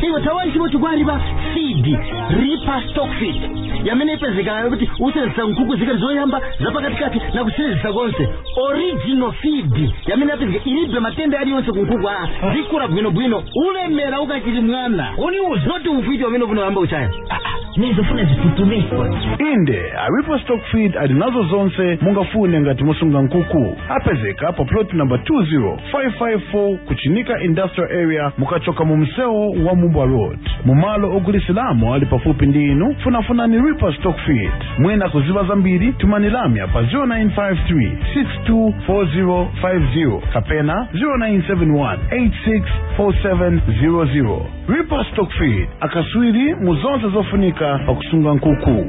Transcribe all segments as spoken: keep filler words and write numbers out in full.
iwe tawali chibo chugwariba seed ripa stock feed yamene pezeka kuti usenzesa nkuku zikali zoyamba zapakatikati na kusenzesa konse original feed yamene pezeka ilibe matenda ali yonse kunkuku a zikura bwino bwino ulemera ukachiri mwana oni uzo not ufiti wamene unoyamba uchaya nizofuna zifutume inde a ripa stock feed adinazo zonse mungafune ngati musunga nkuku apezeka po plot number two zero five five four kuchinika industrial area mukachoka mu mseo wa Mumba Road mumalo ogulisilamo ali pafupi ndi inu funafuna ni Ripa Stock Feed mwena kuziba zambiri tumanilamya pa zero nine five three six two four zero five zero kapena zero nine seven one eight six four seven zero zero. Ripa Stock Feed akaswiri muzonse zofunika pa kusunga nkuku.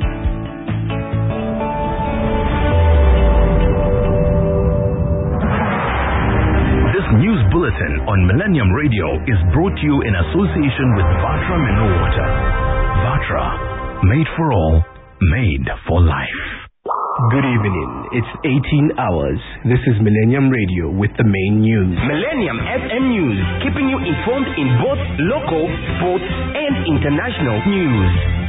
News Bulletin on Millennium Radio is brought to you in association with Vatra Mineral Water. Vatra, made for all, made for life. Good evening. It's eighteen hours. This is Millennium Radio with the main news. Millennium F M News, keeping you informed in both local, sports, and international news.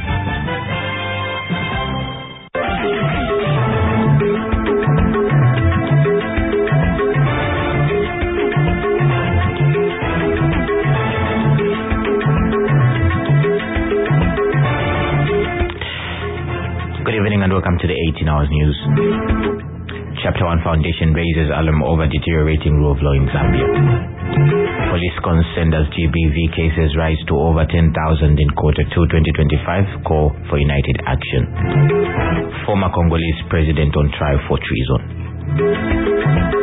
Good evening and welcome to the eighteen hours news. Chapter one Foundation raises alarm over deteriorating rule of law in Zambia. Police concerned as G B V cases rise to over ten thousand in quarter two twenty twenty-five, call for united action. Former Congolese president on trial for treason.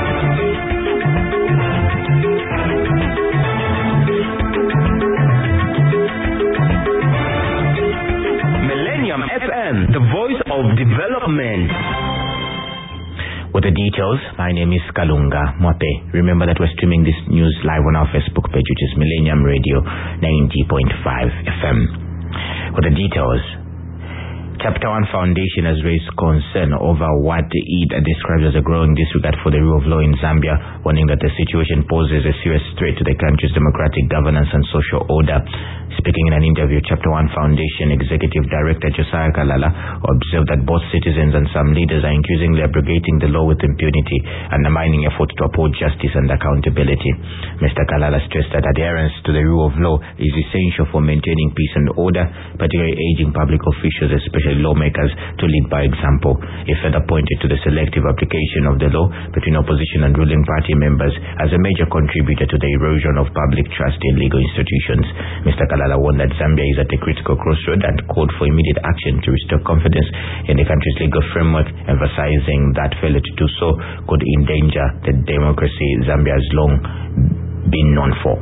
The voice of development. With the details, my name is Kalunga Mwape. Remember that we're streaming this news live on our Facebook page, which is Millennium Radio ninety point five F M. With the details, Chapter one Foundation has raised concern over what it describes as a growing disregard for the rule of law in Zambia, warning that the situation poses a serious threat to the country's democratic governance and social order. Speaking in an interview, Chapter one Foundation Executive Director Josiah Kalala observed that both citizens and some leaders are increasingly abrogating the law with impunity, undermining efforts to uphold justice and accountability. Mister Kalala stressed that adherence to the rule of law is essential for maintaining peace and order, particularly urging public officials, especially lawmakers, to lead by example. He further pointed to the selective application of the law between opposition and ruling party members as a major contributor to the erosion of public trust in legal institutions. Mister Kalala warned that Zambia is at a critical crossroad and called for immediate action to restore confidence in the country's legal framework, emphasizing that failure to do so could endanger the democracy Zambia has long been known for.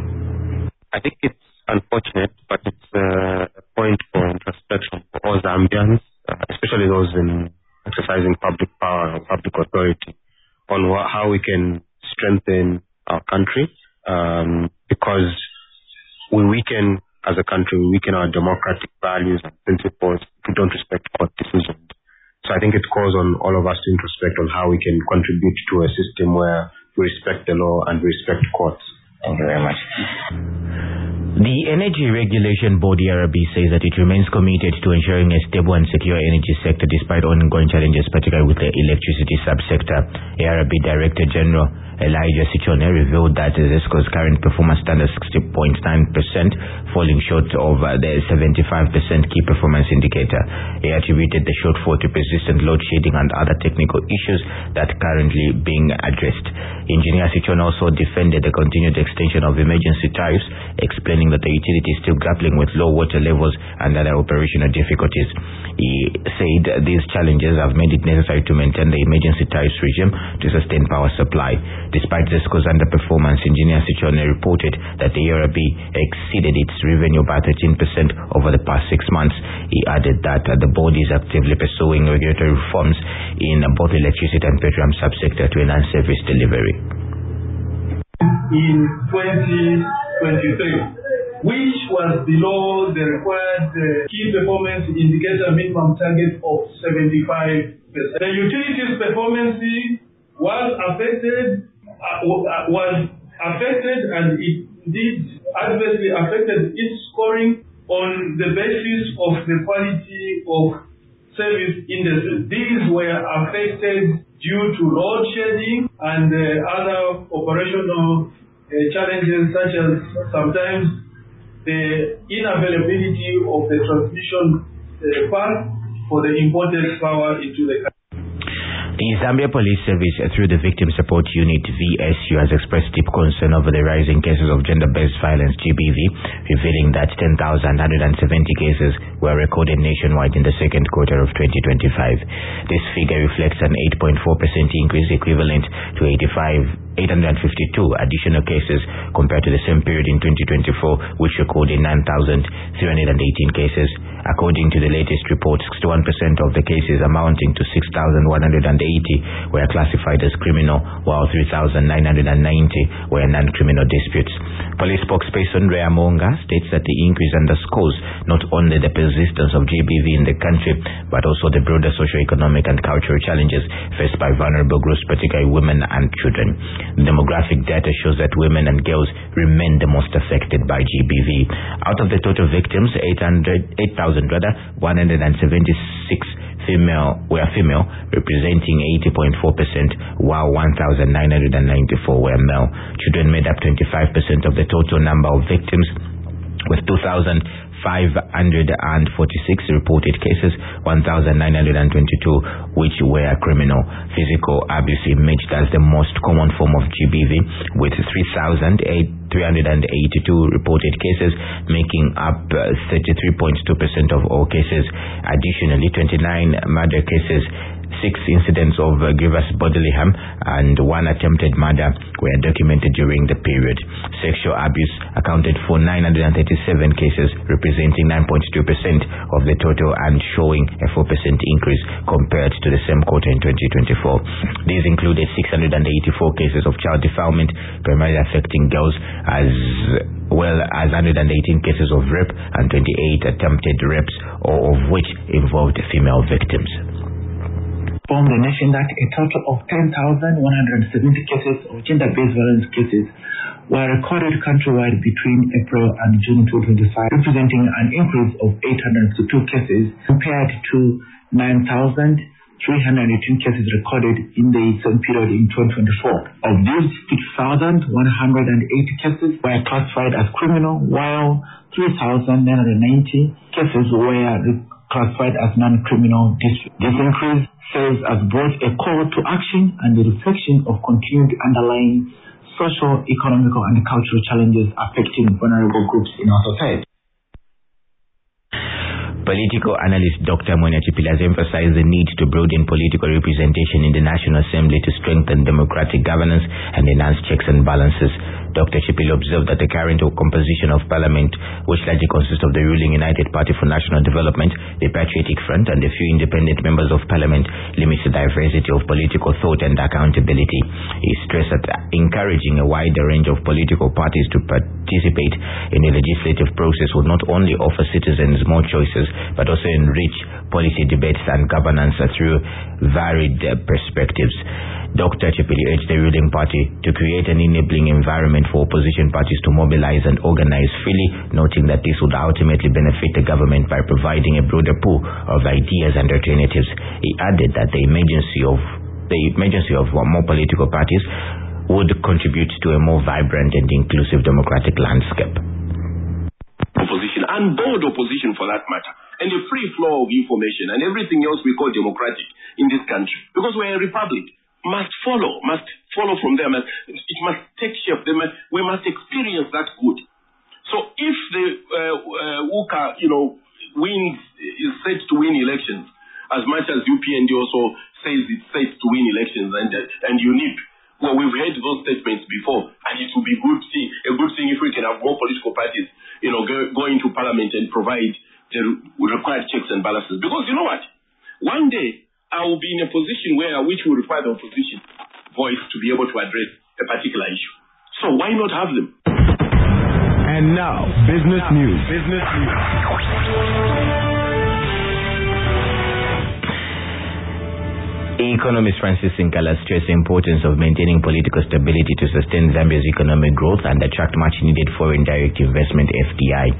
I think it's unfortunate, but it's uh, a point for introspection for all Zambians, uh, especially those in exercising public power or public authority, on wh- how we can strengthen our country, um, because we weaken as a country, we weaken our democratic values and principles if we don't respect court decisions. So I think it calls on all of us to introspect on how we can contribute to a system where we respect the law and we respect courts. Thank you very much. The Energy Regulation Board, E R B, says that it remains committed to ensuring a stable and secure energy sector despite ongoing challenges, particularly with the electricity subsector. E R B Director General Elijah Sichone revealed that ZESCO's current performance stands at sixty point nine percent, falling short of uh, the seventy-five percent key performance indicator. He attributed the shortfall to persistent load shedding and other technical issues that are currently being addressed. Engineer Sichone also defended the continued extension of emergency tariffs, explaining that the utility is still grappling with low water levels and other operational difficulties. He said these challenges have made it necessary to maintain the emergency tariffs regime to sustain power supply. Despite ZESCO's underperformance, Engineer Sichone reported that the E R B exceeded its revenue by thirteen percent over the past six months. He added that uh, the board is actively pursuing regulatory reforms in uh, both electricity and petroleum subsector to enhance service delivery. In twenty twenty-three, which was below the required uh, key performance indicator minimum target of seventy-five percent. The utilities performance was affected, uh, was affected and it indeed adversely affected its scoring on the basis of the quality of service industry. These were affected due to load shedding and uh, other operational uh, challenges, such as sometimes the inavailability of the transmission uh, path for the imported power into the country. The Zambia Police Service, uh, through the Victim Support Unit V S U, has expressed deep concern over the rising cases of gender-based violence G B V, revealing that ten thousand one hundred seventy cases were recorded nationwide in the second quarter of twenty twenty-five. This figure reflects an eight point four percent increase, equivalent to eight hundred fifty-two additional cases compared to the same period in twenty twenty-four, which recorded nine thousand three hundred eighteen cases. According to the latest report, sixty-one percent of the cases, amounting to six thousand one hundred eighty, were classified as criminal, while three thousand nine hundred ninety were non-criminal disputes. Police spokesperson Rea Monga states that the increase underscores not only the persistence of G B V in the country, but also the broader socio-economic and cultural challenges faced by vulnerable groups, particularly women and children. The demographic data shows that women and girls remain the most affected by G B V. Out of the total victims, eight thousand rather, one hundred seventy-six female were female, representing eighty point four percent, while one thousand nine hundred ninety-four were male. Children made up twenty-five percent of the total number of victims, with two thousand five hundred forty-six reported cases, one thousand nine hundred twenty-two which were criminal. Physical abuse emerged as the most common form of G B V, with three thousand three hundred eighty-two reported cases, making up uh, thirty-three point two percent of all cases. Additionally, twenty-nine murder cases, six incidents of uh, grievous bodily harm, and one attempted murder were documented during the period. Sexual abuse accounted for nine hundred thirty-seven cases, representing nine point two percent of the total and showing a four percent increase compared to the same quarter in twenty twenty-four. These included six hundred eighty-four cases of child defilement, primarily affecting girls, as well as one hundred eighteen cases of rape and twenty-eight attempted rapes, all of which involved female victims. From the nation that a total of ten thousand one hundred seventy cases of gender-based violence cases were recorded countrywide between April and June twenty twenty-five, representing an increase of eight hundred two cases compared to nine thousand three hundred eighteen cases recorded in the same period in twenty twenty-four. Of these, six thousand one hundred eighty cases were classified as criminal, while three thousand nine hundred ninety cases were classified as non-criminal disputes. This increase serves as both a call to action and a reflection of continued underlying social, economical, and cultural challenges affecting vulnerable groups in our society. Political analyst Doctor Mwenya Chipili has emphasized the need to broaden political representation in the National Assembly to strengthen democratic governance and enhance checks and balances. Doctor Chipili observed that the current composition of Parliament, which largely consists of the ruling United Party for National Development, the Patriotic Front, and a few independent members of Parliament, limits the diversity of political thought and accountability. He stressed that encouraging a wider range of political parties to participate in the legislative process would not only offer citizens more choices, but also enrich policy debates and governance through varied uh, perspectives. Doctor Chipili urged the ruling party to create an enabling environment for opposition parties to mobilize and organize freely, noting that this would ultimately benefit the government by providing a broader pool of ideas and alternatives. He added that the emergency of the emergency of more political parties would contribute to a more vibrant and inclusive democratic landscape. Opposition and bold opposition, for that matter, and a free flow of information and everything else we call democratic in this country, because we're a republic, must follow, must follow from them. It must take shape. They must, we must experience that good. So if the uh, uh, U C A, you know, wins, is set to win elections, as much as U P N D also says it's set to win elections, and uh, and U N I P, well, we've heard those statements before, and it will be good thing, a good thing if we can have more political parties, you know, go, go into Parliament and provide the required checks and balances. Because you know what? One day, I will be in a position where which will require the opposition voice to be able to address a particular issue. So why not have them? And now, business news. Business news. Economist Francis Sinkala stressed the importance of maintaining political stability to sustain Zambia's economic growth and attract much needed foreign direct investment F D I.